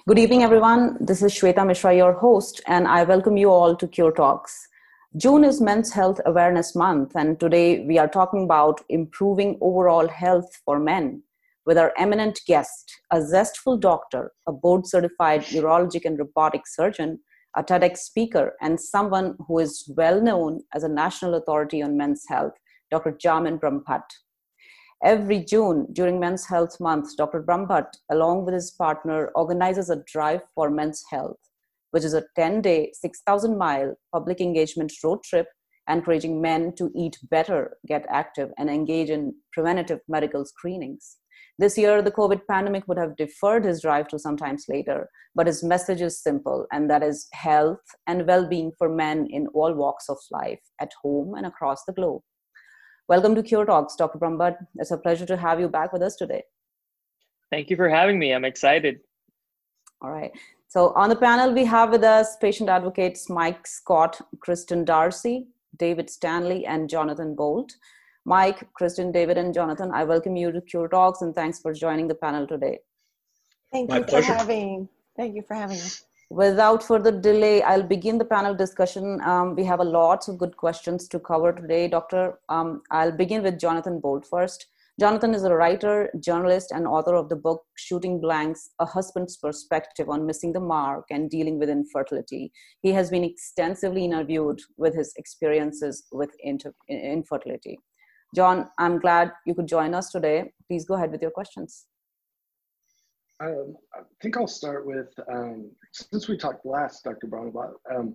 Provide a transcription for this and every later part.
Good evening, everyone. This is Shweta Mishra, your host, and I welcome you all to Cure Talks. June is Men's Health Awareness Month, and today we are talking about improving overall health for men with our eminent guest, a zestful doctor, a board-certified urologic and robotic surgeon, a TEDx speaker, and someone who is well known as a national authority on men's health, Dr. Jamin Brahmbhatt. Every June, during Men's Health Month, Dr. Brahmbhatt, along with his partner, organizes a Drive for Men's Health, which is a 10-day, 6,000-mile public engagement road trip encouraging men to eat better, get active, and engage in preventative medical screenings. This year, the COVID pandemic would have deferred his drive to sometimes later, but his message is simple, and that is health and well-being for men in all walks of life, at home and across the globe. Welcome to Cure Talks, Dr. Brahmbhatt. It's a pleasure to have you back with us today. Thank you for having me. I'm excited. All right. So on the panel, we have with us patient advocates Mike Scott, Kristen Darcy, David Stanley, and Jonathan Bolt. Mike, Kristen, David, and Jonathan, I welcome you to Cure Talks, and thanks for joining the panel today. Thank you for having us. Without further delay, I'll begin the panel discussion. We have a lot of good questions to cover today, Doctor. I'll begin with Jonathan Bolt first. Jonathan is a writer, journalist, and author of the book Shooting Blanks, A Husband's Perspective on Missing the Mark and Dealing with Infertility. He has been extensively interviewed with his experiences with infertility. John, I'm glad you could join us today. Please go ahead with your questions. I think I'll start with, since we talked last, Dr. Brahmbhatt,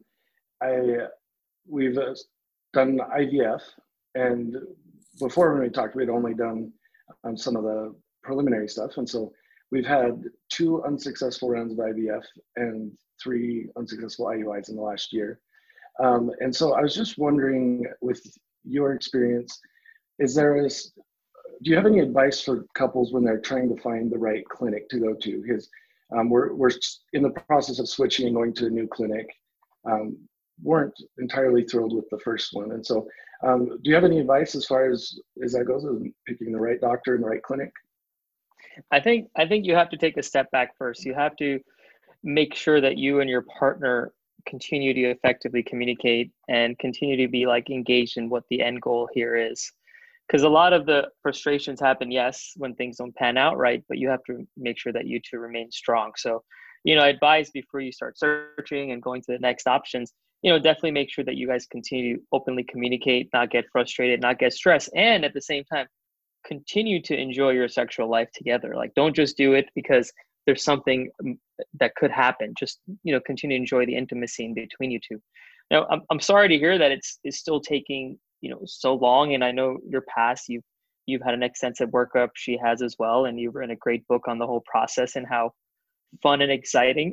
we've done IVF, and before when we talked, we'd only done some of the preliminary stuff. And so we've had 2 unsuccessful rounds of IVF and 3 unsuccessful IUIs in the last year. And so I was just wondering, with your experience, do you have any advice for couples when they're trying to find the right clinic to go to? Because we're in the process of switching and going to a new clinic. Weren't entirely thrilled with the first one. And so do you have any advice as far as that goes, in picking the right doctor and the right clinic? I think you have to take a step back first. You have to make sure that you and your partner continue to effectively communicate and continue to be engaged in what the end goal here is. Because a lot of the frustrations happen, yes, when things don't pan out right, but you have to make sure that you two remain strong. So, I advise before you start searching and going to the next options, definitely make sure that you guys continue to openly communicate, not get frustrated, not get stressed, and at the same time, continue to enjoy your sexual life together. Don't just do it because there's something that could happen. Just, continue to enjoy the intimacy in between you two. Now, I'm sorry to hear that it's still taking so long, and I know your past, you've had an extensive workup, she has as well, and you've written a great book on the whole process and how fun and exciting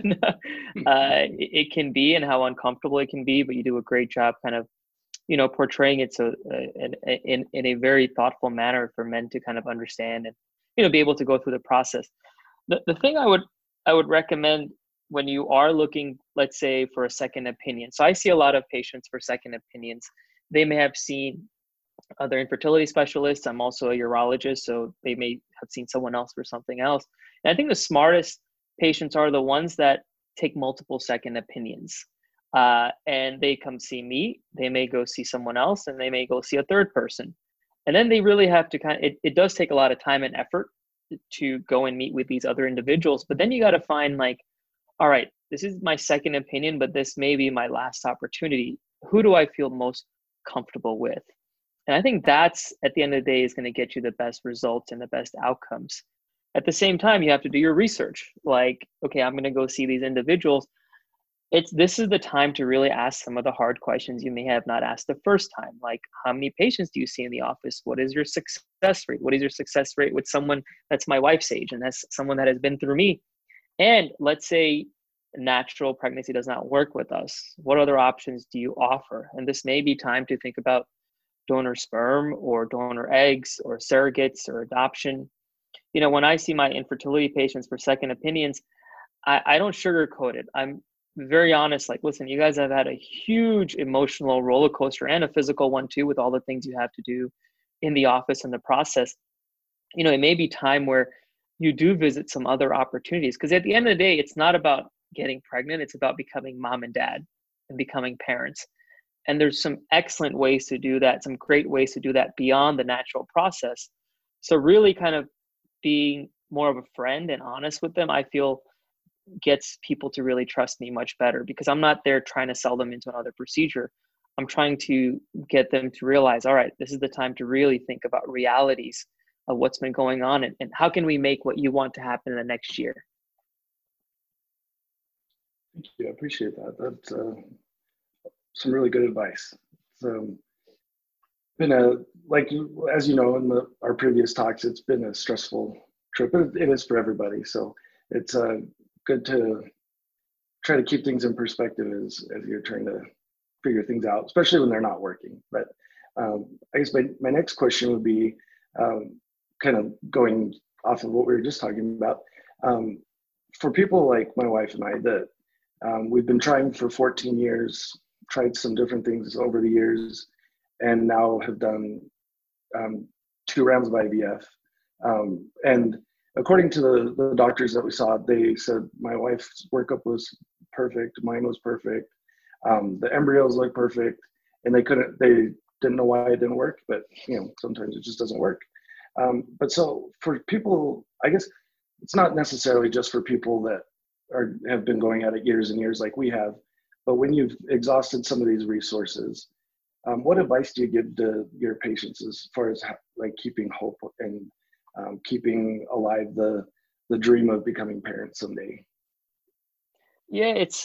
it can be and how uncomfortable it can be, but you do a great job kind of portraying it so in a very thoughtful manner for men to kind of understand and be able to go through the process. The thing I would recommend when you are looking, let's say, for a second opinion, so I see a lot of patients for second opinions. They may have seen other infertility specialists. I'm also a urologist, so they may have seen someone else for something else. And I think the smartest patients are the ones that take multiple second opinions. And they come see me, they may go see someone else, and they may go see a third person. And then they really have to it does take a lot of time and effort to go and meet with these other individuals. But then you got to find all right, this is my second opinion, but this may be my last opportunity. Who do I feel most comfortable with? And I think that's, at the end of the day, is going to get you the best results and the best outcomes. At the same time, you have to do your research. Okay, I'm going to go see these individuals. This is the time to really ask some of the hard questions you may have not asked the first time. How many patients do you see in the office? What is your success rate? What is your success rate with someone that's my wife's age and that's someone that has been through me? And let's say natural pregnancy does not work with us. What other options do you offer? And this may be time to think about donor sperm or donor eggs or surrogates or adoption. When I see my infertility patients for second opinions, I don't sugarcoat it. I'm very honest. Listen, you guys have had a huge emotional roller coaster and a physical one too, with all the things you have to do in the office and the process. It may be time where you do visit some other opportunities. Because at the end of the day, it's not about getting pregnant, it's about becoming mom and dad and becoming parents. And there's some excellent ways to do that, some great ways to do that beyond the natural process. So really kind of being more of a friend and honest with them, I feel gets people to really trust me much better, because I'm not there trying to sell them into another procedure. I'm trying to get them to realize, all right, this is the time to really think about realities of what's been going on, and how can we make what you want to happen in the next year. Thank you. I appreciate that. That's some really good advice. So, been as you know, in our previous talks, it's been a stressful trip. It is for everybody. So it's good to try to keep things in perspective as you're trying to figure things out, especially when they're not working. But I guess my next question would be kind of going off of what we were just talking about. For people like my wife and I that we've been trying for 14 years, tried some different things over the years, and now have done 2 rounds of IVF. And according to the doctors that we saw, they said my wife's workup was perfect, mine was perfect, the embryos look perfect, and they didn't know why it didn't work, but sometimes it just doesn't work. But so for people, I guess it's not necessarily just for people that have been going at it years and years like we have, but when you've exhausted some of these resources, what advice do you give to your patients as far as like keeping hope and keeping alive the dream of becoming parents someday? Yeah, it's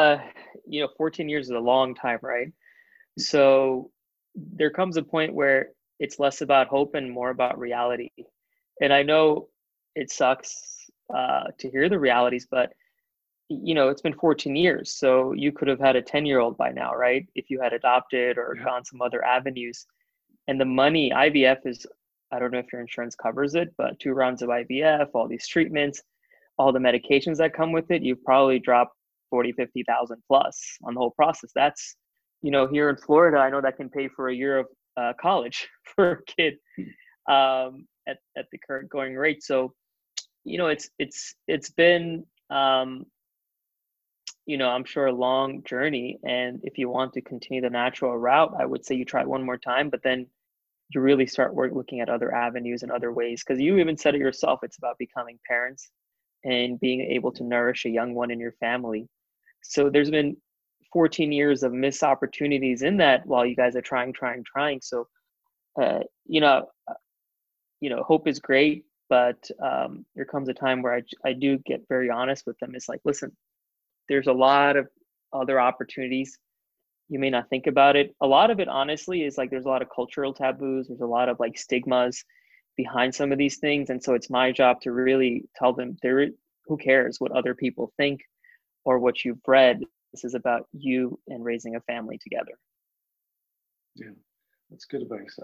14 years is a long time, right? So there comes a point where it's less about hope and more about reality. And I know it sucks to hear the realities, but it's been 14 years. So you could have had a 10-year-old by now, right? If you had adopted or gone some other avenues. And the money, IVF is, I don't know if your insurance covers it, but 2 rounds of IVF, all these treatments, all the medications that come with it, you've probably dropped 40, 50,000 plus on the whole process. That's, here in Florida, I know that can pay for a year of college for a kid at the current going rate. So, it's been, I'm sure a long journey. And if you want to continue the natural route, I would say you try it one more time, but then you really start looking at other avenues and other ways. Because you even said it yourself, it's about becoming parents and being able to nourish a young one in your family. So there's been 14 years of missed opportunities in that while you guys are trying. So, hope is great, but there comes a time where I do get very honest with them. It's like, listen, there's a lot of other opportunities. You may not think about it. A lot of it, honestly, is like there's a lot of cultural taboos. There's a lot of like stigmas behind some of these things. And so it's my job to really tell them who cares what other people think or what you've read. This is about you and raising a family together. Yeah, that's good advice.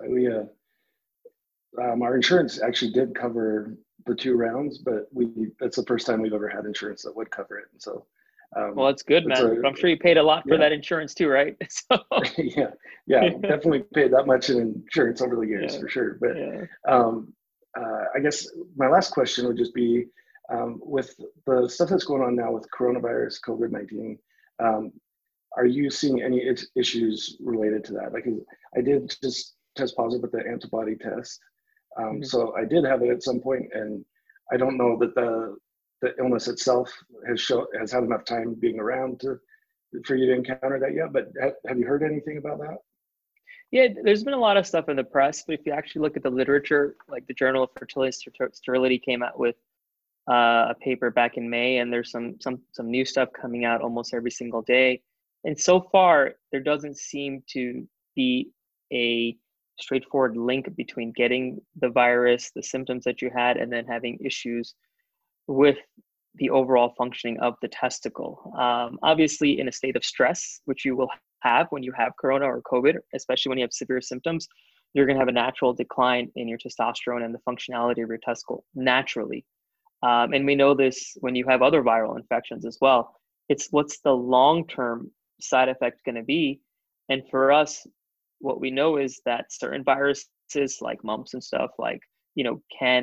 Our insurance actually did cover the 2 rounds, but that's the first time we've ever had insurance that would cover it. And so, well, that's good, man. But I'm sure you paid a lot for that insurance too, right? So. yeah, definitely paid that much in insurance over the years for sure. But I guess my last question would just be, with the stuff that's going on now with coronavirus, COVID-19, are you seeing any issues related to that? Like, I did just test positive with the antibody test. So I did have it at some point, and I don't know that the illness itself has had enough time being around for you to encounter that yet. But have you heard anything about that? Yeah, there's been a lot of stuff in the press, but if you actually look at the literature, like the Journal of Fertility Sterility came out with a paper back in May, and there's some new stuff coming out almost every single day. And so far, there doesn't seem to be a straightforward link between getting the virus, the symptoms that you had, and then having issues with the overall functioning of the testicle. Obviously, in a state of stress, which you will have when you have corona or COVID, especially when you have severe symptoms, you're going to have a natural decline in your testosterone and the functionality of your testicle naturally. And we know this when you have other viral infections as well. It's what's the long-term side effect going to be? And for us, what we know is that certain viruses like mumps and stuff can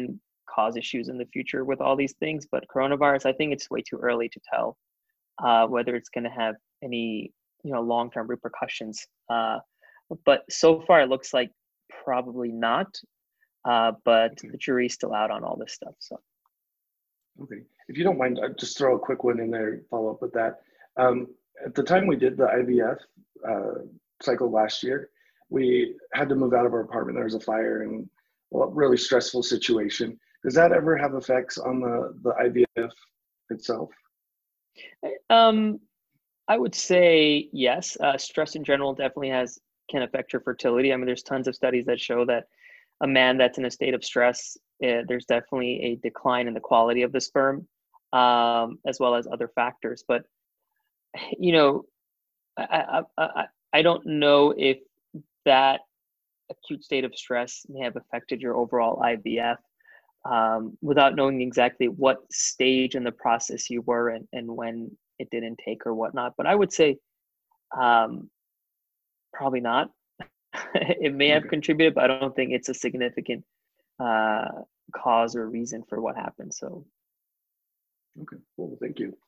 cause issues in the future with all these things. But coronavirus, I think it's way too early to tell whether it's going to have any, long-term repercussions. But so far, it looks like probably not. But Okay. the jury's still out on all this stuff. So. Okay. If you don't mind, I'll just throw a quick one in there, follow up with that. At the time we did the IVF cycle last year, we had to move out of our apartment. There was a fire and a really stressful situation. Does that ever have effects on the IVF itself? I would say yes. Stress in general definitely can affect your fertility. I mean, there's tons of studies that show that a man that's in a state of stress, there's definitely a decline in the quality of the sperm, as well as other factors. But I don't know if that acute state of stress may have affected your overall IVF, without knowing exactly what stage in the process you were and when it didn't take or whatnot. But I would say probably not. It may have contributed, but I don't think it's a significant cause or reason for what happened. So. Okay, cool. Thank you.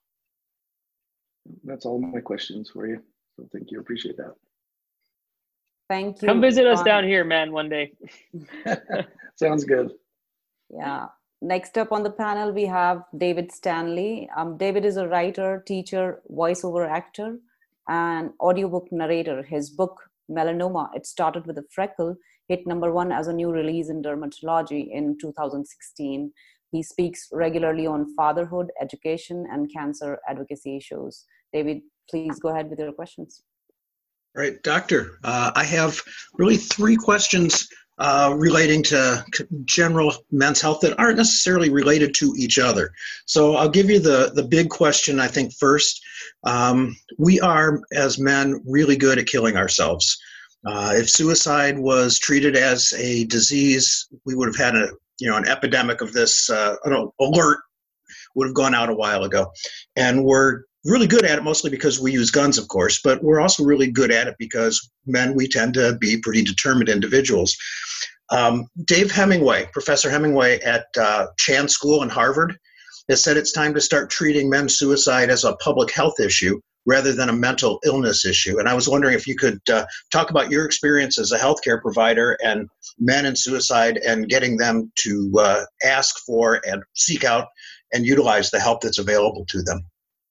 That's all my questions for you. So thank you. Appreciate that. Thank you. Come visit us down here, man, one day. Sounds good. Yeah. Next up on the panel, we have David Stanley. David is a writer, teacher, voiceover actor, and audiobook narrator. His book, Melanoma, It Started with a Freckle, hit #1 as a new release in dermatology in 2016. He speaks regularly on fatherhood, education, and cancer advocacy shows. David, please go ahead with your questions. Right, Doctor. I have really 3 questions relating to general men's health that aren't necessarily related to each other. So I'll give you the big question, I think, first. We are, as men, really good at killing ourselves. If suicide was treated as a disease, we would have had an epidemic of this. Alert would have gone out a while ago. And we're really good at it mostly because we use guns, of course, but we're also really good at it because men, we tend to be pretty determined individuals. Dave Hemingway, Professor Hemingway at Chan School in Harvard, has said it's time to start treating men's suicide as a public health issue rather than a mental illness issue. And I was wondering if you could talk about your experience as a healthcare provider and men and suicide and getting them to ask for and seek out and utilize the help that's available to them.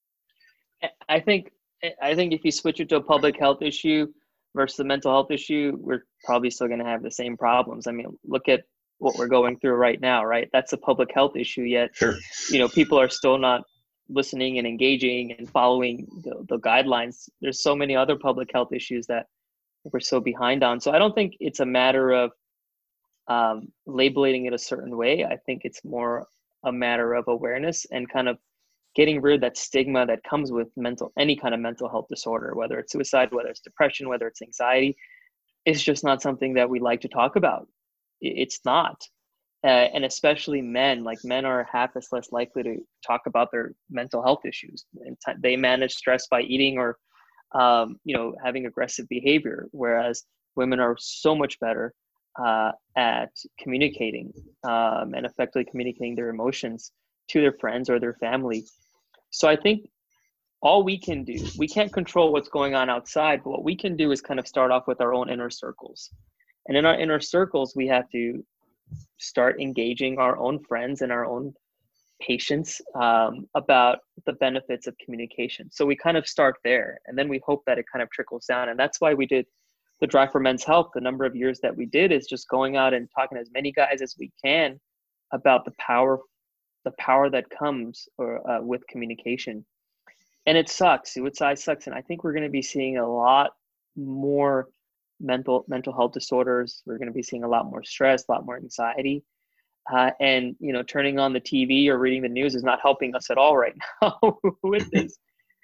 I think if you switch it to a public health issue versus a mental health issue, we're probably still going to have the same problems. I mean, look at what we're going through right now, right? That's a public health issue, yet, Sure. People are still not listening and engaging and following the guidelines. There's so many other public health issues that we're so behind on. So I don't think it's a matter of labeling it a certain way. I think it's more a matter of awareness and kind of getting rid of that stigma that comes with any kind of mental health disorder, whether it's suicide, whether it's depression, whether it's anxiety. It's just not something that we like to talk about. It's not. And especially men are half as less likely to talk about their mental health issues. And they manage stress by eating or, having aggressive behavior, whereas women are so much better at communicating and effectively communicating their emotions to their friends or their family. So I think all we can do, we can't control what's going on outside, but what we can do is kind of start off with our own inner circles. And in our inner circles, we have to start engaging our own friends and our own patients about the benefits of communication. So we kind of start there, and then we hope that it kind of trickles down. And that's why we did the Drive for Men's Health. The number of years that we did is just going out and talking to as many guys as we can about the power that comes with communication. And it sucks. Suicide sucks. And I think we're going to be seeing a lot more mental health disorders. We're going to be seeing a lot more stress, a lot more anxiety. And, turning on the TV or reading the news is not helping us at all right now with this.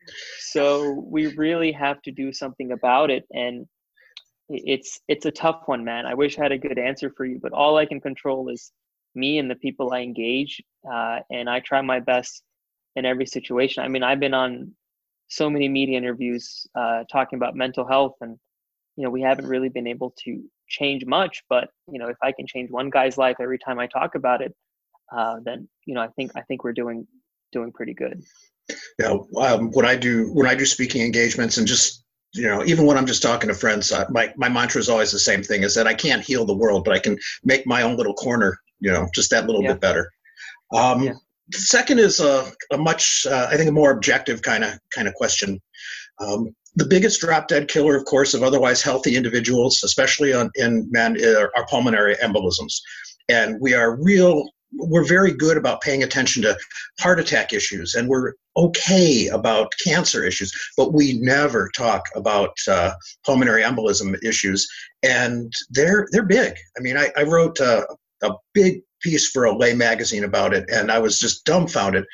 So we really have to do something about it. And it's a tough one, man. I wish I had a good answer for you, but all I can control is me and the people I engage. And I try my best in every situation. I mean, I've been on so many media interviews talking about mental health, and, we haven't really been able to change much, but, if I can change one guy's life every time I talk about it, then I think we're doing pretty good. Yeah, when I do speaking engagements, and just even when I'm just talking to friends, my mantra is always the same thing: is that I can't heal the world, but I can make my own little corner, just that little bit better. Second is a much, I think, a more objective kind of question. The biggest drop-dead killer, of course, of otherwise healthy individuals, especially in men, are pulmonary embolisms, and we're very good about paying attention to heart attack issues, and we're okay about cancer issues, but we never talk about pulmonary embolism issues, and they're big. I mean, I wrote a big piece for a lay magazine about it, and I was just dumbfounded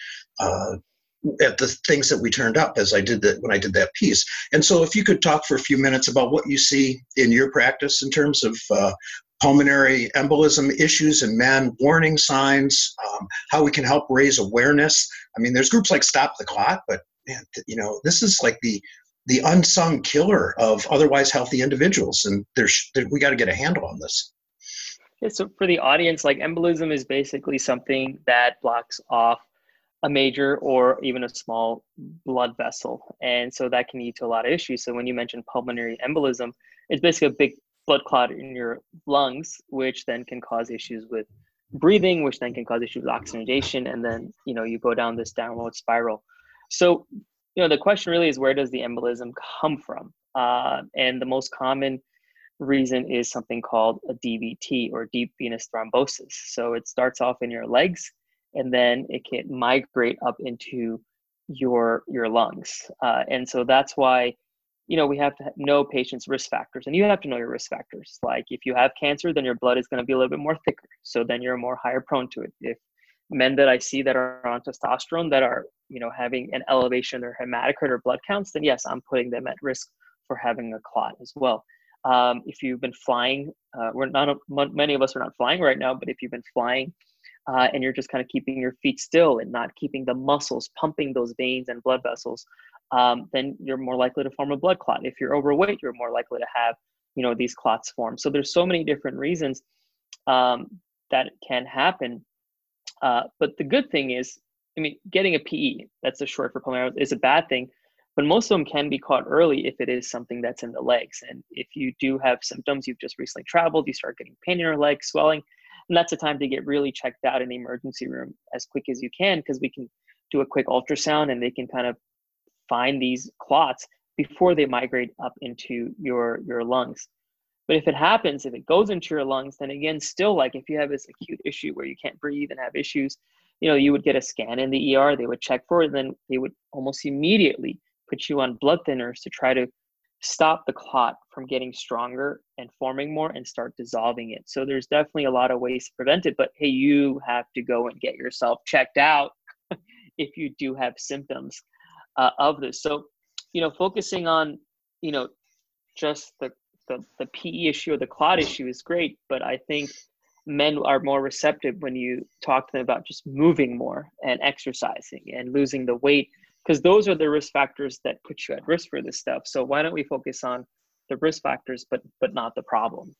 at the things that we turned up as I did that when I did that piece. And so, if you could talk for a few minutes about what you see in your practice in terms of pulmonary embolism issues in men, warning signs, how we can help raise awareness. I mean, there's groups like Stop the Clot, but man, this is like the unsung killer of otherwise healthy individuals, and we got to get a handle on this. Yeah, so for the audience, like, embolism is basically something that blocks off a major or even a small blood vessel, and so that can lead to a lot of issues. So when you mention pulmonary embolism, it's basically a big blood clot in your lungs, which then can cause issues with breathing, which then can cause issues with oxygenation, and then you go down this downward spiral. So the question really is, where does the embolism come from? And the most common reason is something called a DVT, or deep venous thrombosis. So it starts off in your legs, and then it can migrate up into your lungs. And so that's why we have to know patients' risk factors, and you have to know your risk factors. Like, if you have cancer, then your blood is going to be a little bit more thicker, so then you're more higher prone to it. If men that I see that are on testosterone that are having an elevation in their hematocrit or blood counts, then yes, I'm putting them at risk for having a clot as well. If you've been flying, many of us are not flying right now, but if you've been flying and you're just kind of keeping your feet still and not keeping the muscles pumping those veins and blood vessels, then you're more likely to form a blood clot. If you're overweight, you're more likely to have, these clots form. So there's so many different reasons that it can happen. But the good thing is, getting a PE, that's a short for pulmonary, is a bad thing, but most of them can be caught early if it is something that's in the legs. And if you do have symptoms, you've just recently traveled, you start getting pain in your legs, swelling, and that's the time to get really checked out in the emergency room as quick as you can, because we can do a quick ultrasound and they can kind of find these clots before they migrate up into your lungs. But if it goes into your lungs, then again, still, like, if you have this acute issue where you can't breathe and have issues, you would get a scan in the ER, they would check for it, and then they would almost immediately put you on blood thinners to try to stop the clot from getting stronger and forming more and start dissolving it. So there's definitely a lot of ways to prevent it, but hey, you have to go and get yourself checked out if you do have symptoms of this. So, focusing on, just the PE issue or the clot issue is great, but I think men are more receptive when you talk to them about just moving more and exercising and losing the weight, because those are the risk factors that put you at risk for this stuff. So why don't we focus on the risk factors, but not the problem?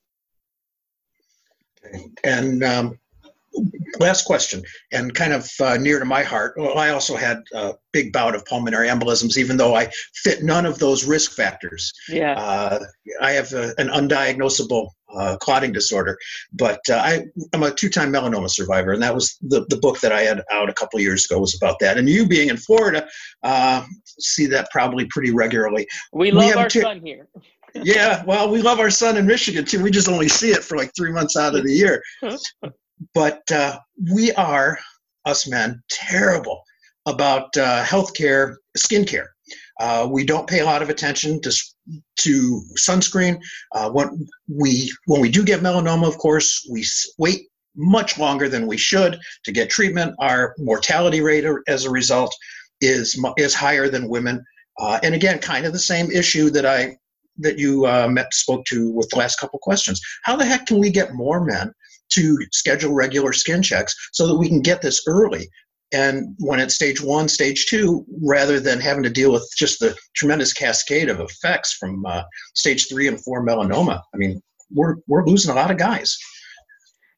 Okay. And last question, and kind of near to my heart. Well, I also had a big bout of pulmonary embolisms, even though I fit none of those risk factors. Yeah. I have an undiagnosable clotting disorder, but I'm a 2-time melanoma survivor, and that was the book that I had out a couple of years ago was about that. And you being in Florida, see that probably pretty regularly. We love our sun here. Yeah, well, we love our sun in Michigan too. We just only see it for like 3 months out of the year. But we are, us men, terrible about healthcare, skincare. We don't pay a lot of attention to sunscreen. When we do get melanoma, of course, we wait much longer than we should to get treatment. Our mortality rate as a result is higher than women. And again, kind of the same issue that you spoke to with the last couple questions. How the heck can we get more men to schedule regular skin checks so that we can get this early? And when it's stage 1, stage 2, rather than having to deal with just the tremendous cascade of effects from stage 3 and 4 melanoma. I mean, we're losing a lot of guys.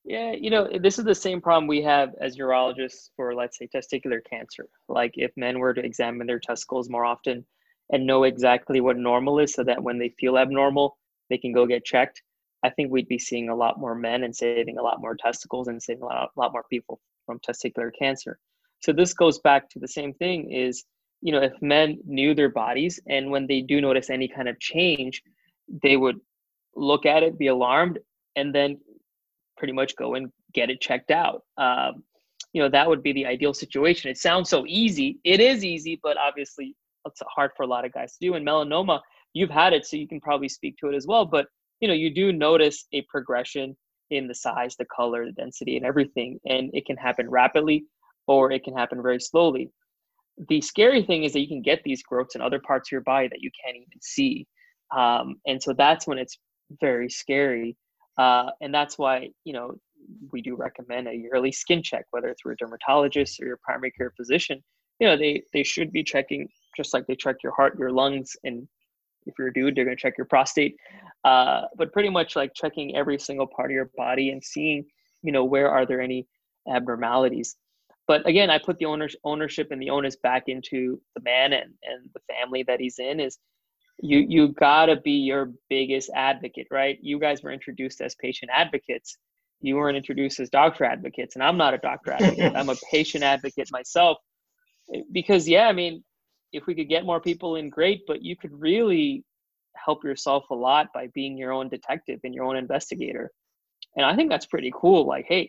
Yeah, this is the same problem we have as urologists for, let's say, testicular cancer. Like if men were to examine their testicles more often and know exactly what normal is so that when they feel abnormal, they can go get checked, I think we'd be seeing a lot more men and saving a lot more testicles and saving a lot more people from testicular cancer. So this goes back to the same thing is, if men knew their bodies and when they do notice any kind of change, they would look at it, be alarmed, and then pretty much go and get it checked out. That would be the ideal situation. It sounds so easy. It is easy, but obviously it's hard for a lot of guys to do. And melanoma, you've had it, so you can probably speak to it as well. But, you do notice a progression in the size, the color, the density, and everything. And it can happen rapidly or it can happen very slowly. The scary thing is that you can get these growths in other parts of your body that you can't even see. And so that's when it's very scary. And that's why, we do recommend a yearly skin check, whether it's through a dermatologist or your primary care physician. They should be checking just like they check your heart, your lungs, and if you're a dude, they're going to check your prostate. But pretty much like checking every single part of your body and seeing, where are there any abnormalities. But again, I put the ownership and the onus back into the man and the family that he's in. Is you gotta be your biggest advocate, right? You guys were introduced as patient advocates. You weren't introduced as doctor advocates, and I'm not a doctor advocate. I'm a patient advocate myself. Because if we could get more people in, great, but you could really help yourself a lot by being your own detective and your own investigator. And I think that's pretty cool. Like, hey,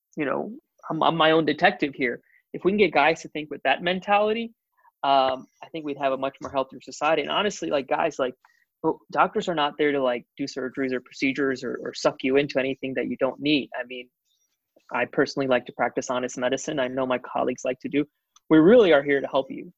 I'm my own detective here. If we can get guys to think with that mentality, I think we'd have a much more healthier society. And honestly, like guys, like doctors are not there to like do surgeries or procedures or suck you into anything that you don't need. I mean, I personally like to practice honest medicine. I know my colleagues like to do. We really are here to help you.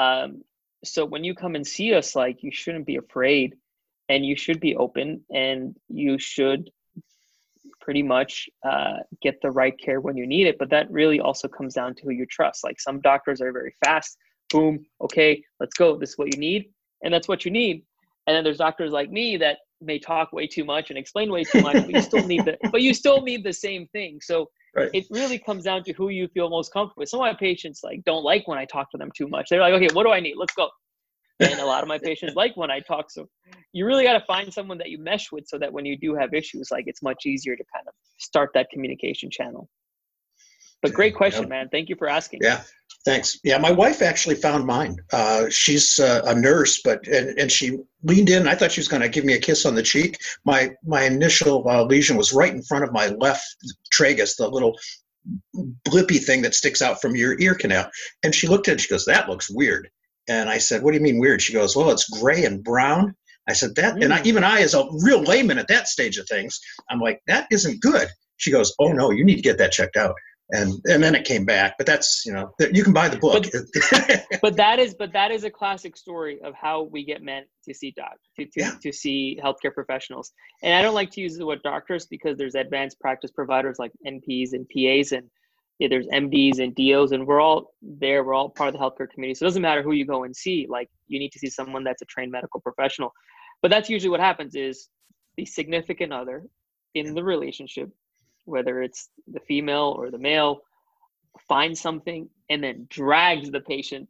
So when you come and see us, like you shouldn't be afraid and you should be open and you should pretty much get the right care when you need it. But that really also comes down to who you trust. Like some doctors are very fast. Boom. Okay, let's go. This is what you need. And that's what you need. And then there's doctors like me that may talk way too much and explain way too much, but you still need the same thing. So right. It really comes down to who you feel most comfortable with. Some of my patients like don't like when I talk to them too much. They're like, okay, what do I need? Let's go. And a lot of my patients like when I talk. So you really got to find someone that you mesh with so that when you do have issues, like it's much easier to kind of start that communication channel. But great question, man. Thank you for asking. Yeah, thanks. Yeah, my wife actually found mine. She's a nurse, and she leaned in. I thought she was going to give me a kiss on the cheek. My initial lesion was right in front of my left tragus, the little blippy thing that sticks out from your ear canal. And she looked at it. She goes, "That looks weird." And I said, "What do you mean weird?" She goes, "Well, it's gray and brown." I said, "That," and even I, as a real layman at that stage of things, I'm like, "That isn't good." She goes, "Oh no, you need to get that checked out." And then it came back, but that's, you can buy the book. But that is a classic story of how we get men to see to see healthcare professionals. And I don't like to use the word doctors because there's advanced practice providers like NPs and PAs, and there's MDs and DOs, and we're all there. We're all part of the healthcare community. So it doesn't matter who you go and see. Like you need to see someone that's a trained medical professional. But that's usually what happens is the significant other in the relationship, whether it's the female or the male, finds something and then drags the patient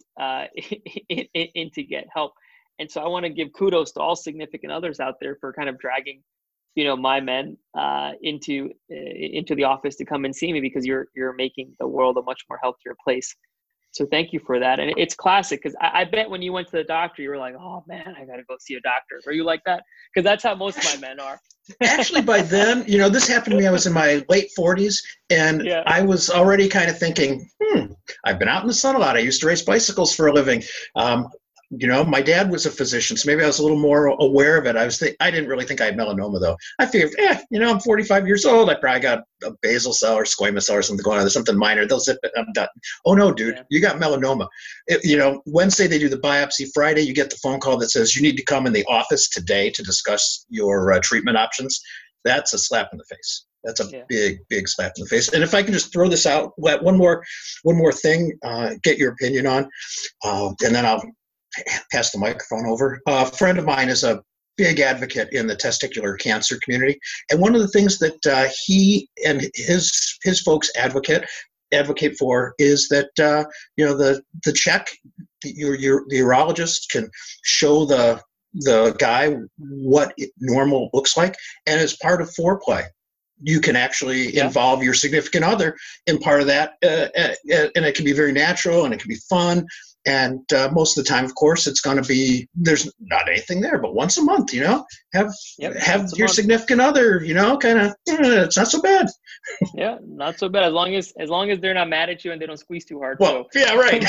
in to get help. And so I want to give kudos to all significant others out there for kind of dragging, my men into the office to come and see me, because you're making the world a much more healthier place. So thank you for that. And it's classic, because I bet when you went to the doctor, you were like, "Oh man, I got to go see a doctor." Were you like that? Because that's how most of my men are. Actually, by then, this happened to me. I was in my late 40s, and I was already kind of thinking, I've been out in the sun a lot. I used to race bicycles for a living. My dad was a physician, so maybe I was a little more aware of it. I didn't really think I had melanoma, though. I figured, I'm 45 years old. I probably got a basal cell or squamous cell or something going on. There's something minor. They'll zip it. I'm done. Oh, no, dude, you got melanoma. Wednesday they do the biopsy. Friday you get the phone call that says you need to come in the office today to discuss your treatment options. That's a slap in the face. That's a big, big slap in the face. And if I can just throw this out, one more thing, get your opinion on, and then I'll pass the microphone over. A friend of mine is a big advocate in the testicular cancer community. And one of the things that he and his folks advocate for is that the check, the urologist can show the guy what normal looks like, and as part of foreplay, you can actually involve your significant other in part of that, and it can be very natural and it can be fun. And most of the time, of course, it's going to be, there's not anything there, but once a month, have your significant other, kind of, it's not so bad. Yeah, not so bad as long as they're not mad at you and they don't squeeze too hard. Well, so. Yeah, right.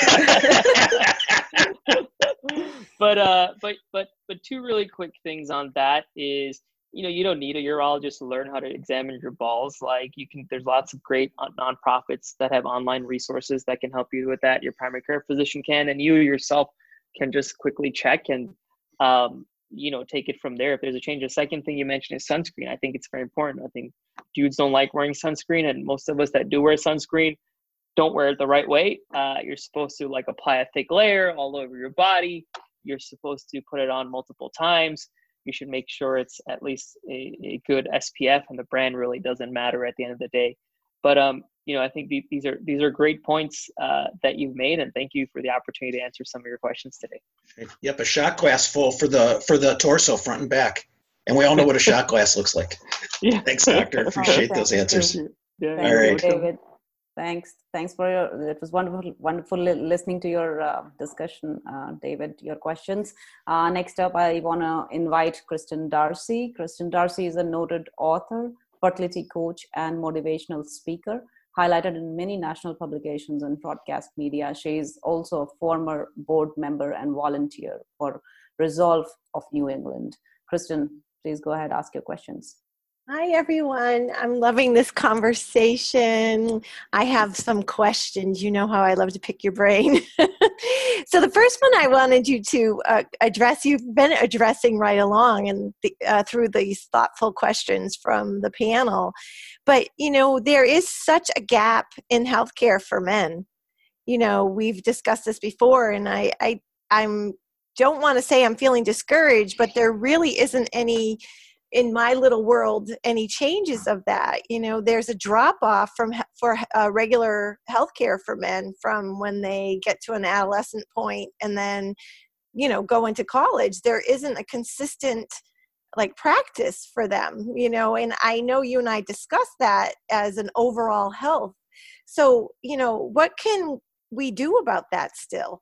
But two really quick things on that is, you don't need a urologist to learn how to examine your balls. Like there's lots of great nonprofits that have online resources that can help you with that. Your primary care physician can, and you yourself can just quickly check and, take it from there if there's a change. The second thing you mentioned is sunscreen. I think it's very important. I think dudes don't like wearing sunscreen, and most of us that do wear sunscreen don't wear it the right way. You're supposed to apply a thick layer all over your body. You're supposed to put it on multiple times. You should make sure it's at least a good SPF, and the brand really doesn't matter at the end of the day. But I think these are great points that you've made, and thank you for the opportunity to answer some of your questions today. Yep, a shot glass full for the torso, front and back, and we all know what a shot glass looks like. Yeah. Thanks, Doctor. Appreciate those answers. Yeah. Thank All right, you, David. Thanks for it was wonderful listening to your discussion, David, your questions. Next up, I want to invite Kristen Darcy. Kristen Darcy is a noted author, fertility coach, and motivational speaker, highlighted in many national publications and broadcast media. She is also a former board member and volunteer for Resolve of New England. Kristen, please go ahead, ask your questions. Hi, everyone. I'm loving this conversation. I have some questions. You know how I love to pick your brain. So the first one I wanted you to address, you've been addressing right along and through these thoughtful questions from the panel. But, there is such a gap in healthcare for men. We've discussed this before, and I'm don't want to say I'm feeling discouraged, but there really isn't any, in my little world, any changes of that. There's a drop off for regular healthcare for men from when they get to an adolescent point and then, go into college. There isn't a consistent practice for them, and I know you and I discussed that as an overall health. So, what can we do about that still?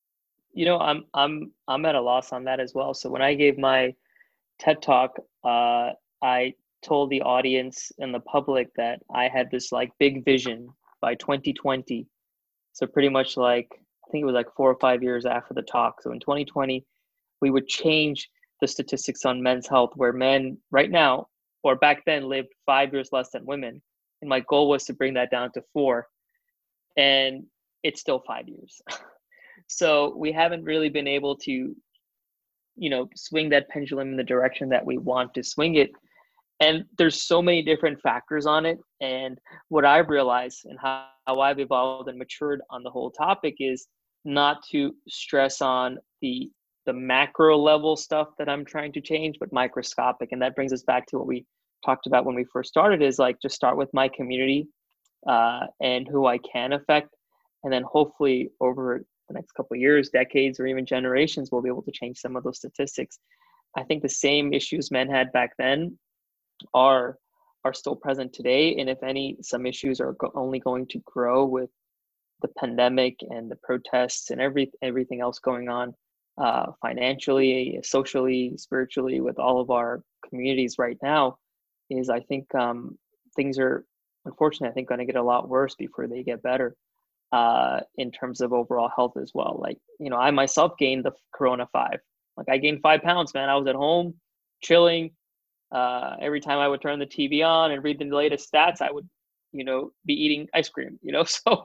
I'm at a loss on that as well. So when I gave my TED Talk, I told the audience and the public that I had this big vision by 2020. So pretty much I think it was 4 or 5 years after the talk. So in 2020, we would change the statistics on men's health, where men right now, or back then, lived 5 years less than women. And my goal was to bring that down to 4. And it's still 5 years. So we haven't really been able to swing that pendulum in the direction that we want to swing it. And there's so many different factors on it. And what I've realized and how I've evolved and matured on the whole topic is not to stress on the macro level stuff that I'm trying to change, but microscopic. And that brings us back to what we talked about when we first started, is just start with my community and who I can affect. And then hopefully over the next couple of years, decades, or even generations, we'll be able to change some of those statistics. I think the same issues men had back then are still present today. And if any, some issues are only going to grow with the pandemic and the protests and everything else going on financially, socially, spiritually, with all of our communities right now. Is I think things are, unfortunately, I think going to get a lot worse before they get better. In terms of overall health as well. I myself gained the Corona 5. I gained 5 pounds, man. I was at home chilling. Every time I would turn the TV on and read the latest stats, I would, be eating ice cream, so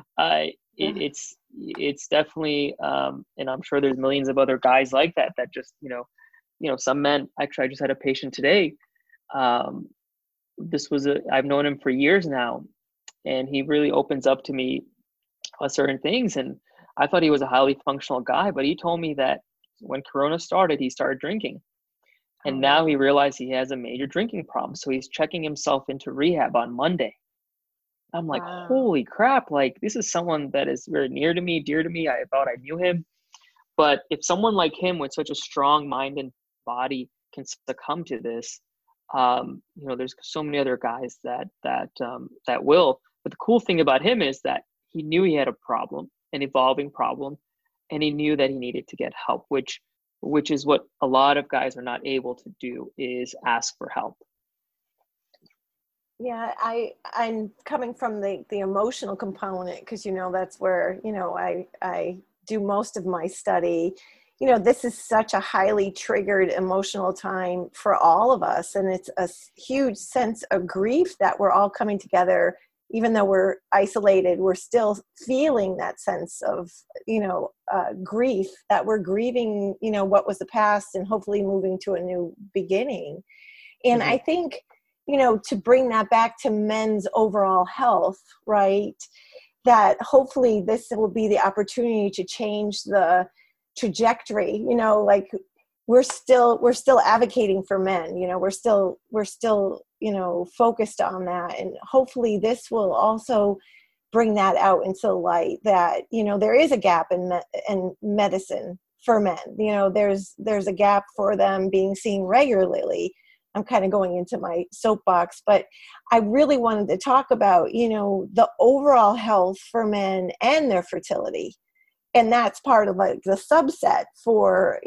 it's definitely, and I'm sure there's millions of other guys like that just, some men. Actually, I just had a patient today. I've known him for years now, and he really opens up to me certain things. And I thought he was a highly functional guy, but he told me that when Corona started, he started drinking. And now he realized he has a major drinking problem. So he's checking himself into rehab on Monday. I'm like, holy crap. Like, this is someone that is very near to me, dear to me. I thought I knew him. But if someone like him with such a strong mind and body can succumb to this, there's so many other guys that will. But the cool thing about him is that he knew he had a problem, an evolving problem, and he knew that he needed to get help, which is what a lot of guys are not able to do, is ask for help. Yeah, I'm coming from the emotional component, because that's where I do most of my study. This is such a highly triggered emotional time for all of us, and it's a huge sense of grief that we're all coming together. Even though we're isolated, we're still feeling that sense of grief, that we're grieving what was the past and hopefully moving to a new beginning. And I think to bring that back to men's overall health, right, that hopefully this will be the opportunity to change the trajectory. Like, we're still advocating for men, we're still focused on that. And hopefully this will also bring that out into light, that, there is a gap in medicine for men. There's a gap for them being seen regularly. I'm kind of going into my soapbox, but I really wanted to talk about, the overall health for men and their fertility. And that's part of like the subset for,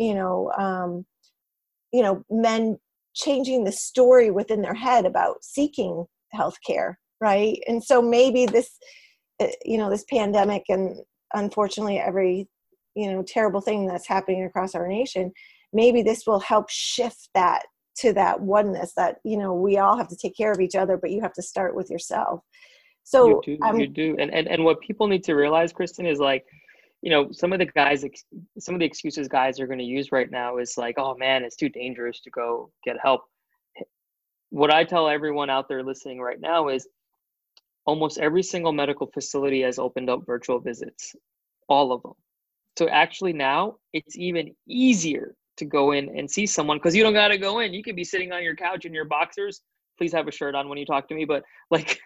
men changing the story within their head about seeking healthcare. Right. And so maybe this, this pandemic, and unfortunately every, terrible thing that's happening across our nation, maybe this will help shift that to that oneness, that, we all have to take care of each other, but you have to start with yourself. So you do. And what people need to realize, Kristen, is like, some of the excuses guys are going to use right now is like, oh man, it's too dangerous to go get help. What I tell everyone out there listening right now is almost every single medical facility has opened up virtual visits, all of them. So actually now it's even easier to go in and see someone, because you don't got to go in. You could be sitting on your couch in your boxers. Please have a shirt on when you talk to me. But like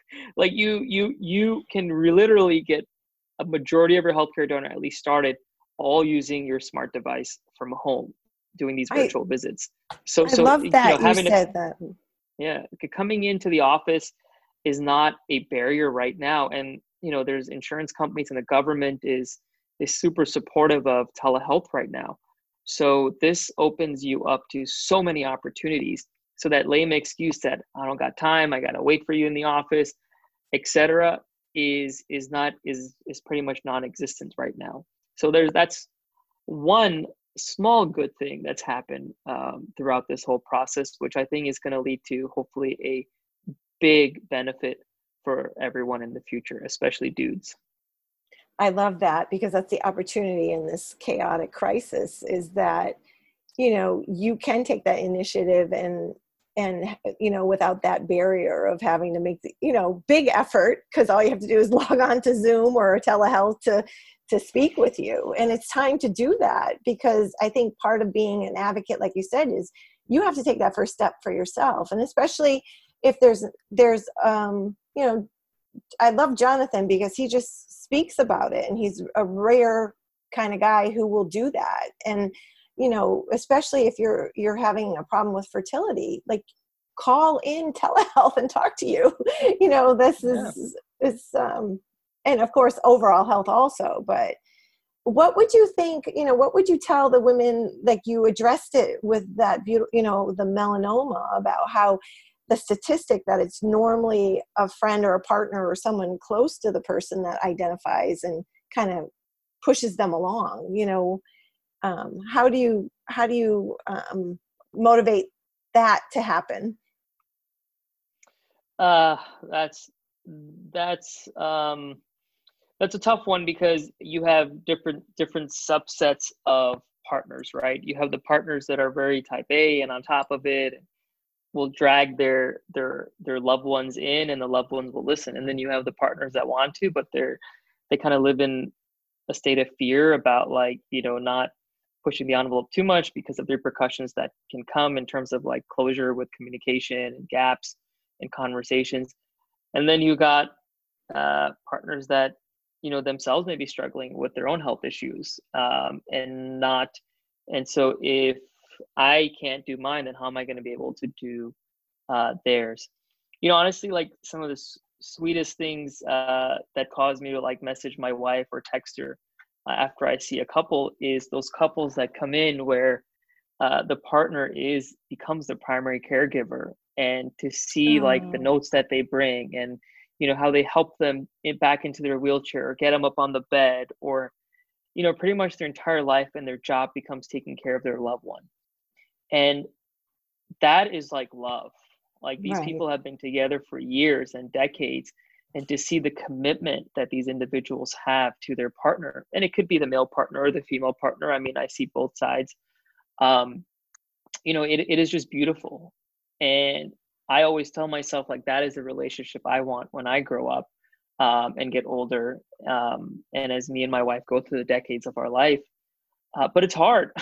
you can literally get a majority of your healthcare donor at least started all using your smart device from home, doing these virtual visits. So I love that you said that. Yeah, coming into the office is not a barrier right now. And there's insurance companies, and the government is super supportive of telehealth right now. So this opens you up to so many opportunities. So that lame excuse that I don't got time, I got to wait for you in the office, etc., is pretty much non-existent right now. So that's one small good thing that's happened throughout this whole process, which I think is going to lead to hopefully a big benefit for everyone in the future, especially dudes. I love that, because that's the opportunity in this chaotic crisis, is that, you can take that initiative and without that barrier of having to make the, big effort, because all you have to do is log on to Zoom or telehealth to speak with you. And it's time to do that, because I think part of being an advocate, like you said, is you have to take that first step for yourself. And especially if there's I love Jonathan, because he just speaks about it, and he's a rare kind of guy who will do that. And especially if you're having a problem with fertility, like, call in telehealth and talk to you. This is and of course overall health also. But what would you think, what would you tell the women, like you addressed it with that beautiful, the melanoma, about how the statistic that it's normally a friend or a partner or someone close to the person that identifies and kind of pushes them along, how do you motivate that to happen? That's a tough one, because you have different subsets of partners, right? You have the partners that are very type A and on top of it will drag their loved ones in, and the loved ones will listen. And then you have the partners that want to, but they kind of live in a state of fear about, like, not pushing the envelope too much because of the repercussions that can come in terms of like closure with communication and gaps in conversations. And then you got partners that, you know, themselves may be struggling with their own health issues, and so if I can't do mine, then how am I going to be able to do theirs? You know, honestly, like some of the sweetest things that cause me to like message my wife or text her after I see a couple is those couples that come in where the partner becomes the primary caregiver, and to see like the notes that they bring, and you know how they help them back into their wheelchair or get them up on the bed, or you know pretty much their entire life and their job becomes taking care of their loved one. And that is like love. Like these people have been together for years and decades, and to see the commitment that these individuals have to their partner, and it could be the male partner or the female partner. I mean, I see both sides. You know, it is just beautiful. And I always tell myself like that is the relationship I want when I grow up and get older. And as me and my wife go through the decades of our life, but it's hard.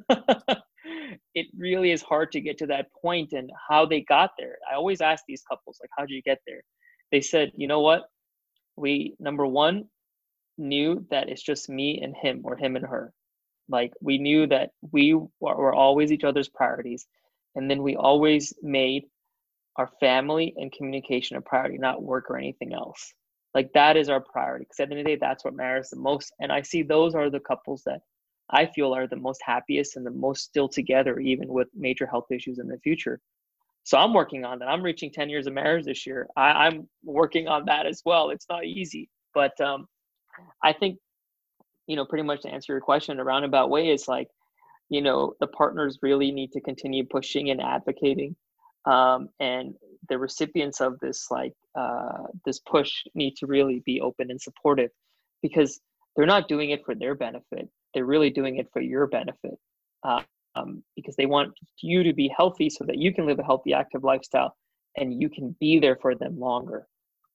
It really is hard to get to that point, and how they got there. I always ask these couples, like, how did you get there? They said, you know what? We, number one, knew that it's just me and him, or him and her. Like we knew that we were always each other's priorities. And then we always made our family and communication a priority, not work or anything else. Like that is our priority, because at the end of the day, that's what matters the most. And I see those are the couples that I feel are the most happiest and the most still together, even with major health issues in the future. So I'm working on that. I'm reaching 10 years of marriage this year. I'm working on that as well. It's not easy, but I think, you know, pretty much to answer your question in a roundabout way, is like, you know, the partners really need to continue pushing and advocating, and the recipients of this, like this push, need to really be open and supportive, because they're not doing it for their benefit. They're really doing it for your benefit, because they want you to be healthy so that you can live a healthy, active lifestyle, and you can be there for them longer.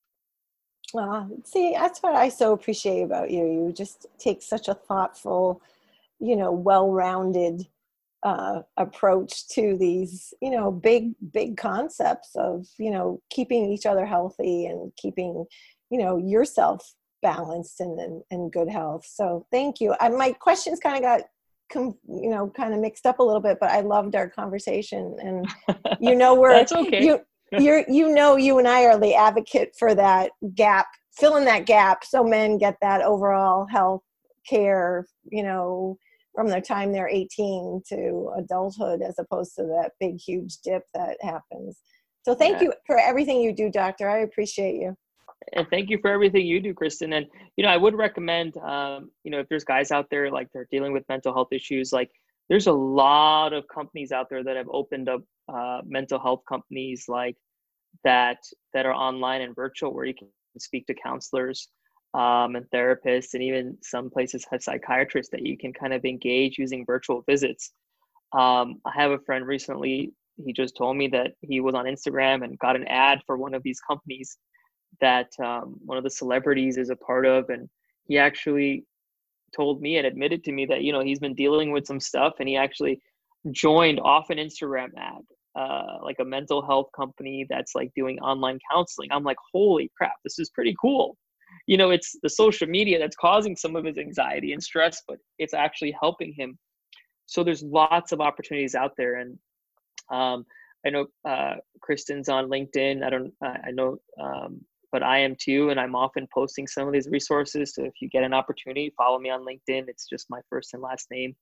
See, that's what I so appreciate about you. You just take such a thoughtful, you know, well-rounded approach to these, you know, big concepts of, you know, keeping each other healthy and keeping, you know, yourself balanced and in good health. So thank you. My questions kind of got, you know, kind of mixed up a little bit, but I loved our conversation. And, you know, That's okay. You know, you and I are the advocate for that gap, filling that gap, so men get that overall health care, you know, from the time they're 18 to adulthood, as opposed to that big, huge dip that happens. So thank you for everything you do, Doctor. I appreciate you. And thank you for everything you do, Kristen. And, you know, I would recommend, you know, if there's guys out there, like they're dealing with mental health issues, like there's a lot of companies out there that have opened up mental health companies like that are online and virtual, where you can speak to counselors and therapists, and even some places have psychiatrists that you can kind of engage using virtual visits. I have a friend recently, he just told me that he was on Instagram and got an ad for one of these companies that one of the celebrities is a part of, and he actually told me and admitted to me that, you know, he's been dealing with some stuff, and he actually joined off an Instagram ad, like a mental health company that's like doing online counseling. I'm like, holy crap, this is pretty cool. You know, it's the social media that's causing some of his anxiety and stress, but it's actually helping him. So there's lots of opportunities out there. And I know Kristen's on LinkedIn. I know, but I am too, and I'm often posting some of these resources. So if you get an opportunity, follow me on LinkedIn. It's just my first and last name.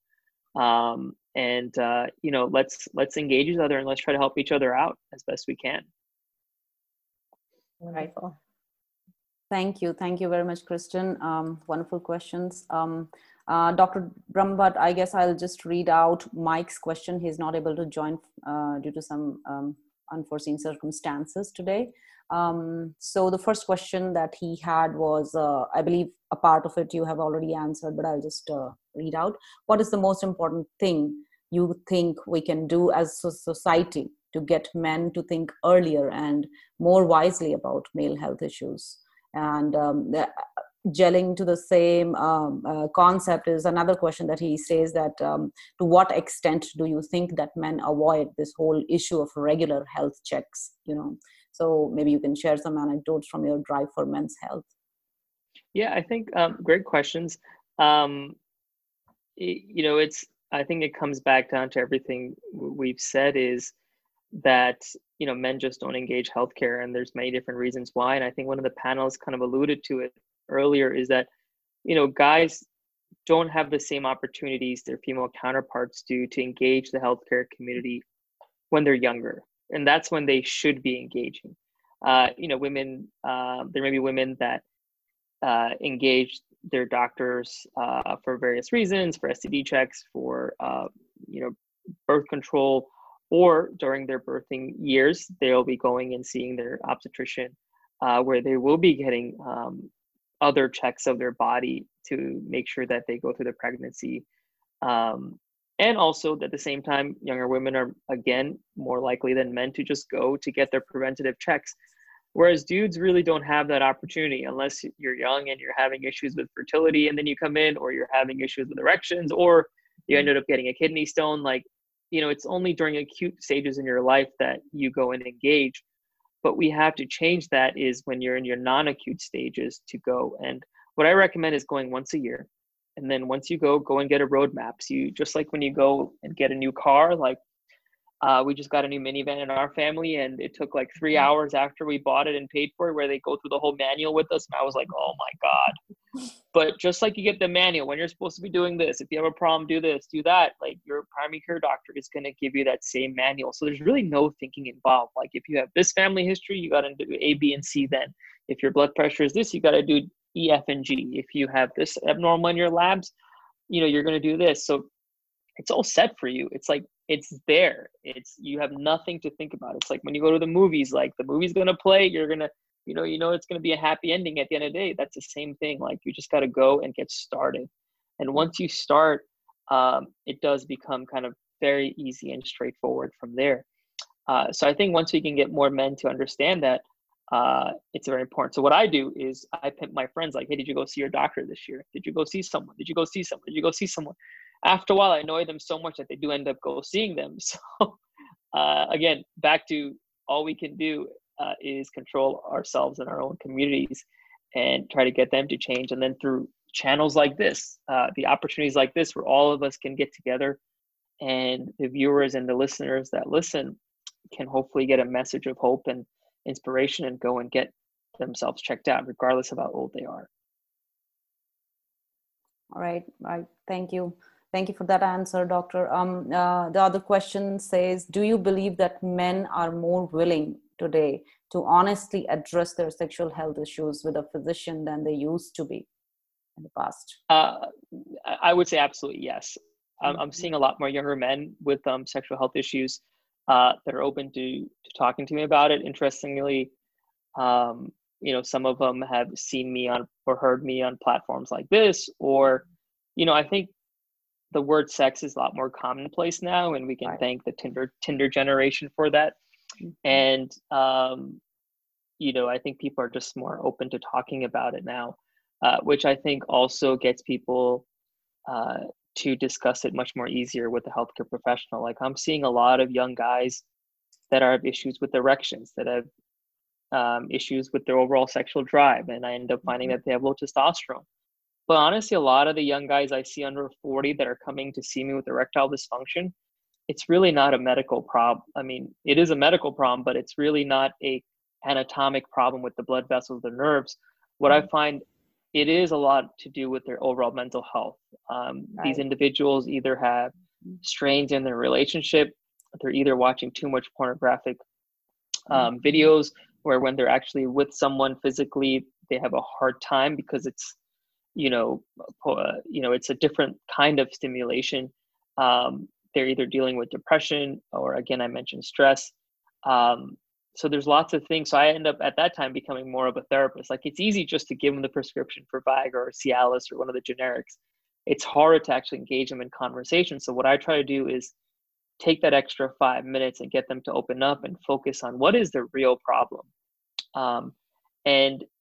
You know, let's engage each other, and let's try to help each other out as best we can. Wonderful. Thank you very much, Kristen. Wonderful questions. Dr. Brahmbhatt, I guess I'll just read out Mike's question. He's not able to join due to some unforeseen circumstances today. So the first question that he had was, I believe a part of it you have already answered, but I'll just read out. What is the most important thing you think we can do as a society to get men to think earlier and more wisely about male health issues? And gelling to the same concept is another question that he says that to what extent do you think that men avoid this whole issue of regular health checks? So maybe you can share some anecdotes from your drive for men's health. Yeah, I think great questions. I think it comes back down to everything we've said is that, men just don't engage healthcare, and there's many different reasons why. And I think one of the panelists kind of alluded to it earlier is that, guys don't have the same opportunities their female counterparts do to engage the healthcare community when they're younger. And that's when they should be engaging. Women, there may be women that engage their doctors for various reasons, for STD checks, for birth control, or during their birthing years, they'll be going and seeing their obstetrician, where they will be getting other checks of their body to make sure that they go through the pregnancy. And also at the same time, younger women are, again, more likely than men to just go to get their preventative checks. Whereas dudes really don't have that opportunity unless you're young and you're having issues with fertility and then you come in, or you're having issues with erections, or you ended up getting a kidney stone. It's only during acute stages in your life that you go and engage. But we have to change that is when you're in your non-acute stages to go. And what I recommend is going once a year. And then once you go and get a roadmap. So you, just like when you go and get a new car, we just got a new minivan in our family, and it took 3 hours after we bought it and paid for it, where they go through the whole manual with us. And I was like, oh my God. But just like you get the manual, when you're supposed to be doing this, if you have a problem, do this, do that, your primary care doctor is going to give you that same manual. So there's really no thinking involved. If you have this family history, you got to do A, B, and C then. If your blood pressure is this, you got to do E, F, and G. If you have this abnormal in your labs, you're going to do this. So it's all set for you. It's there. You have nothing to think about. It's like when you go to the movies, the movie's going to play, you're going to, it's going to be a happy ending at the end of the day. That's the same thing. You just got to go and get started. And once you start, it does become kind of very easy and straightforward from there. So I think once we can get more men to understand that, it's very important. So what I do is I pimp my friends hey, did you go see your doctor this year? Did you go see someone? Did you go see someone? Did you go see someone? After a while, I annoy them so much that they do end up seeing them. So again, back to all we can do is control ourselves and our own communities and try to get them to change. And then through channels like this, the opportunities like this, where all of us can get together, and the viewers and the listeners that listen can hopefully get a message of hope and inspiration and go and get themselves checked out, regardless of how old they are. All right. Thank you. Thank you for that answer, Doctor. The other question says, do you believe that men are more willing today to honestly address their sexual health issues with a physician than they used to be in the past? I would say absolutely yes. I'm seeing a lot more younger men with sexual health issues that are open to talking to me about it. Interestingly, some of them have seen me on or heard me on platforms like this, or, I think the word sex is a lot more commonplace now, and we can thank the Tinder generation for that. And, I think people are just more open to talking about it now, which I think also gets people to discuss it much more easier with a healthcare professional. I'm seeing a lot of young guys that have issues with erections, that have issues with their overall sexual drive, and I end up finding that they have low testosterone. But honestly, a lot of the young guys I see under 40 that are coming to see me with erectile dysfunction, it's really not a medical problem. I mean, it is a medical problem, but it's really not a anatomic problem with the blood vessels, the nerves. What I find, it is a lot to do with their overall mental health. These individuals either have strains in their relationship, they're either watching too much pornographic videos, where when they're actually with someone physically, they have a hard time because it's, it's a different kind of stimulation. They're either dealing with depression, or again, I mentioned stress. So there's lots of things. So I end up at that time becoming more of a therapist. It's easy just to give them the prescription for Viagra or Cialis or one of the generics. It's harder to actually engage them in conversation. So what I try to do is take that extra 5 minutes and get them to open up and focus on what is the real problem. And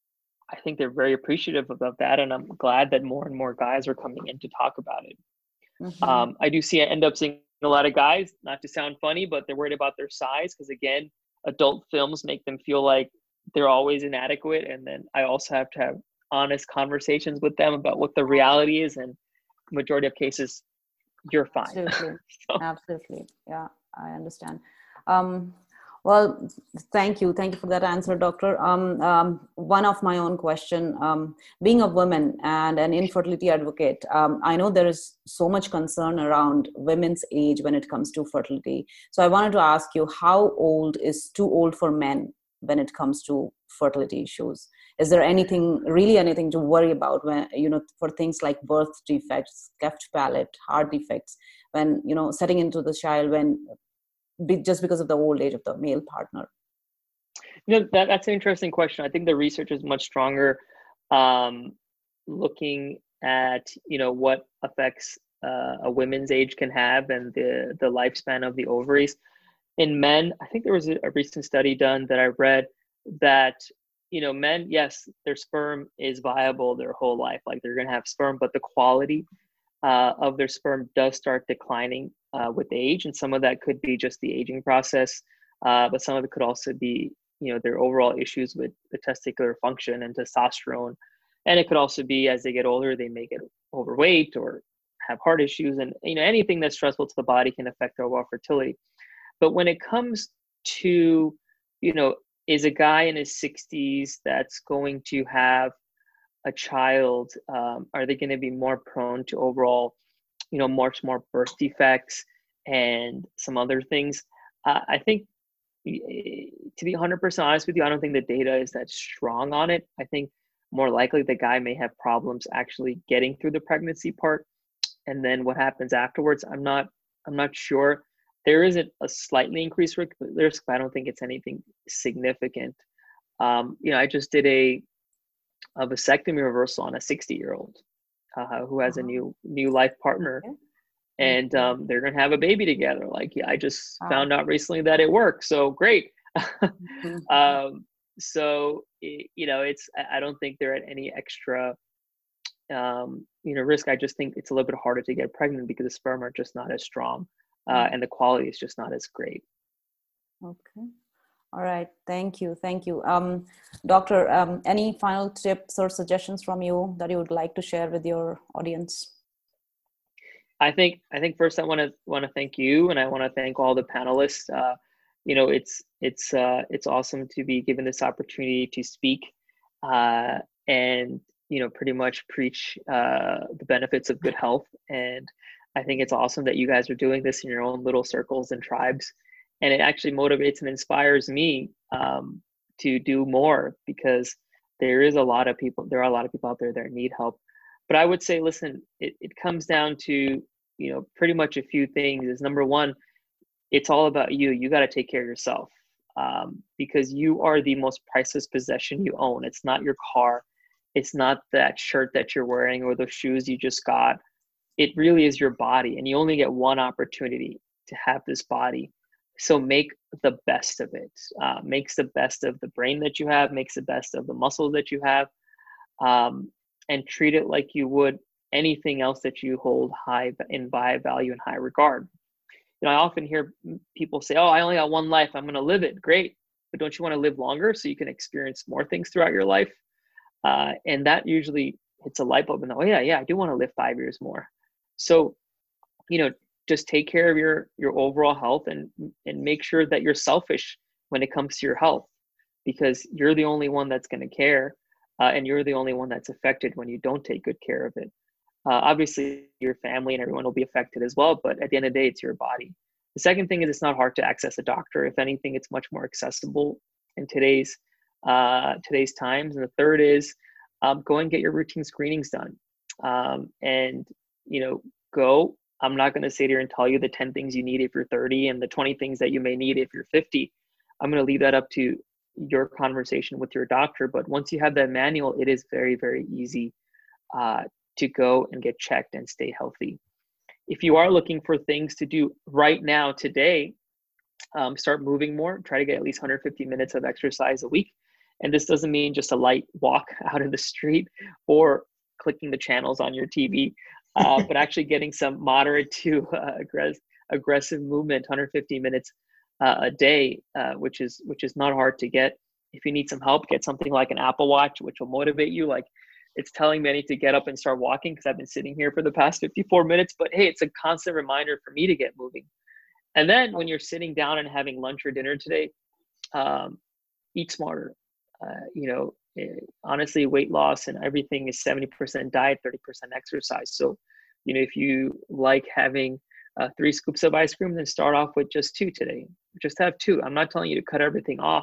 I think they're very appreciative of that, and I'm glad that more and more guys are coming in to talk about it. I do end up seeing a lot of guys, not to sound funny, but they're worried about their size because, again, adult films make them feel like they're always inadequate. And then I also have to have honest conversations with them about what the reality is. And majority of cases, you're fine. Absolutely. So. Absolutely. Yeah, I understand. Well, thank you. Thank you for that answer, Doctor. One of my own question, being a woman and an infertility advocate, I know there is so much concern around women's age when it comes to fertility. So I wanted to ask you, how old is too old for men when it comes to fertility issues? Is there anything to worry about when, for things like birth defects, cleft palate, heart defects, when, setting into the child just because of the old age of the male partner? That's an interesting question. I think the research is much stronger looking at, what effects a woman's age can have and the lifespan of the ovaries. In men, I think there was a recent study done that I read that, men, yes, their sperm is viable their whole life. Like, they're going to have sperm, but the quality of their sperm does start declining with age. And some of that could be just the aging process, but some of it could also be, their overall issues with the testicular function and testosterone. And it could also be, as they get older, they may get overweight or have heart issues. And, anything that's stressful to the body can affect overall fertility. But when it comes to, is a guy in his 60s that's going to have a child, are they going to be more prone to overall, much more birth defects and some other things? I think, to be 100% honest with you, I don't think the data is that strong on it. I think more likely the guy may have problems actually getting through the pregnancy part, and then what happens afterwards, I'm not sure. There is a slightly increased risk, but I don't think it's anything significant. I just did a vasectomy reversal on a 60-year-old who has a new life partner, and they're gonna have a baby together. Like, I just found out recently that it works, so great. So I don't think they're at any extra risk. I just think it's a little bit harder to get pregnant because the sperm are just not as strong, and the quality is just not as great. Okay. All right. Thank you. Doctor, any final tips or suggestions from you that you would like to share with your audience? I think first I want to thank you, and I want to thank all the panelists. It's awesome to be given this opportunity to speak, and pretty much preach the benefits of good health. And I think it's awesome that you guys are doing this in your own little circles and tribes. And it actually motivates and inspires me to do more, because there are a lot of people out there that need help. But I would say, listen, it comes down to, pretty much a few things. Is number one, it's all about you. You got to take care of yourself, because you are the most priceless possession you own. It's not your car. It's not that shirt that you're wearing or those shoes you just got. It really is your body, and you only get one opportunity to have this body. So make the best of it. Makes the best of the brain that you have, makes the best of the muscles that you have, and treat it like you would anything else that you hold high in value and high regard. I often hear people say, "Oh, I only got one life. I'm going to live it." Great. But don't you want to live longer so you can experience more things throughout your life? And that usually hits a light bulb, and oh yeah, I do want to live 5 years more. So, just take care of your overall health, and make sure that you're selfish when it comes to your health, because you're the only one that's going to care, and you're the only one that's affected when you don't take good care of it. Obviously, your family and everyone will be affected as well, but at the end of the day, it's your body. The second thing is, it's not hard to access a doctor. If anything, it's much more accessible in today's times. And the third is, go and get your routine screenings done, and go. I'm not going to sit here and tell you the 10 things you need if you're 30 and the 20 things that you may need if you're 50. I'm going to leave that up to your conversation with your doctor. But once you have that manual, it is very, very easy to go and get checked and stay healthy. If you are looking for things to do right now, today, start moving more. Try to get at least 150 minutes of exercise a week. And this doesn't mean just a light walk out in the street or clicking the channels on your TV, but actually getting some moderate to aggressive movement, 150 minutes a day, which is not hard to get. If you need some help, get something like an Apple Watch, which will motivate you. Like, it's telling me I need to get up and start walking because I've been sitting here for the past 54 minutes. But hey, it's a constant reminder for me to get moving. And then when you're sitting down and having lunch or dinner today, eat smarter. Honestly, weight loss and everything is 70% diet, 30% exercise. So, if you like having 3 scoops of ice cream, then start off with just 2 today. Just have 2. I'm not telling you to cut everything off,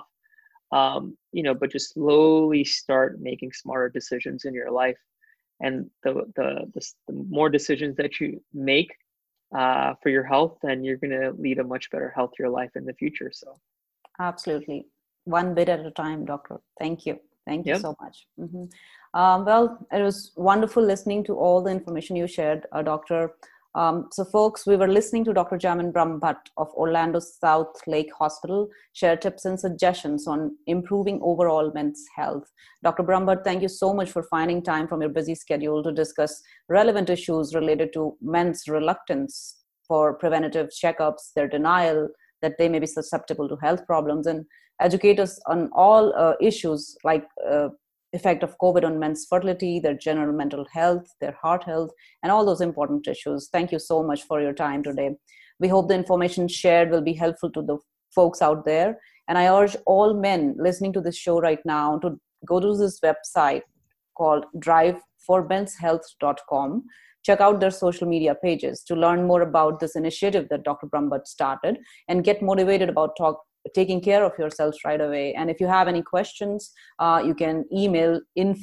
but just slowly start making smarter decisions in your life. And the more decisions that you make for your health, then you're going to lead a much better, healthier life in the future. So, absolutely, one bit at a time, Doctor. Thank you. Thank you so much. Mm-hmm. Well, it was wonderful listening to all the information you shared, Doctor. So folks, we were listening to Dr. Jamin Brahmbhatt of Orlando South Lake Hospital share tips and suggestions on improving overall men's health. Dr. Brahmbhatt, thank you so much for finding time from your busy schedule to discuss relevant issues related to men's reluctance for preventative checkups, their denial that they may be susceptible to health problems, and educate us on all issues like effect of COVID on men's fertility, their general mental health, their heart health, and all those important issues. Thank you so much for your time today. We hope the information shared will be helpful to the folks out there. And I urge all men listening to this show right now to go to this website called driveformenshealth.com. Check out their social media pages to learn more about this initiative that Dr. Brahmbhatt started and get motivated about taking care of yourselves right away. And if you have any questions, you can email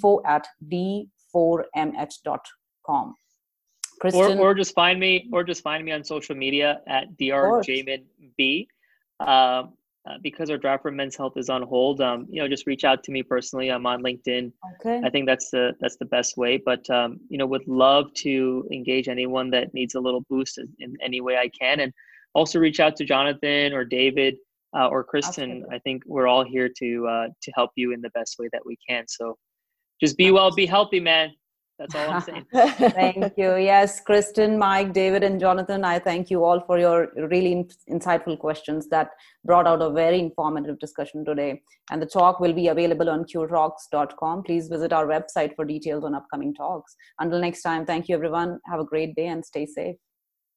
info@d4mh.com. Kristen, or just find me on social media at drjaminb. Because our Drive for Men's Health is on hold, just reach out to me personally. I'm on LinkedIn. Okay. I think that's the best way. But would love to engage anyone that needs a little boost in any way I can, and also reach out to Jonathan or David. Or Kristen. Absolutely. I think we're all here to help you in the best way that we can. So just be well, be healthy, man. That's all I'm saying. Thank you. Yes, Kristen, Mike, David, and Jonathan, I thank you all for your really insightful questions that brought out a very informative discussion today. And the talk will be available on curetalks.com. Please visit our website for details on upcoming talks. Until next time, thank you, everyone. Have a great day and stay safe.